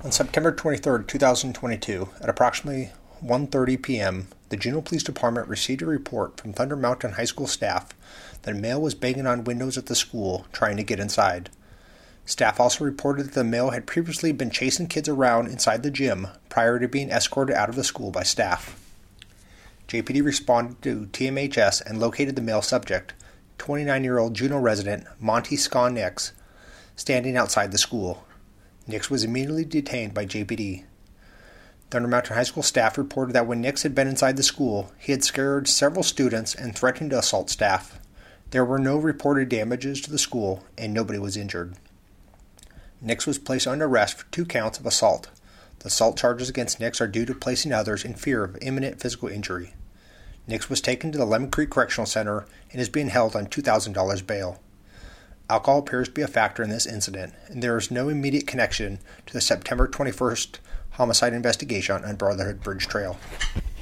On September 23, 2022, at approximately 1:30 p.m., the Juneau Police Department received a report from Thunder Mountain High School staff that a male was banging on windows at the school trying to get inside. Staff also reported that the male had previously been chasing kids around inside the gym prior to being escorted out of the school by staff. JPD responded to TMHS and located the male subject, 29-year-old Juneau resident Monty Scott Nix, standing outside the school. Nix was immediately detained by JPD. Thunder Mountain High School staff reported that when Nix had been inside the school, he had scared several students and threatened to assault staff. There were no reported damages to the school, and nobody was injured. Nix was placed under arrest for 2 counts of assault. The assault charges against Nix are due to placing others in fear of imminent physical injury. Nix was taken to the Lemon Creek Correctional Center and is being held on $2,000 bail. Alcohol appears to be a factor in this incident, and there is no immediate connection to the September 21st homicide investigation on Brotherhood Bridge Trail.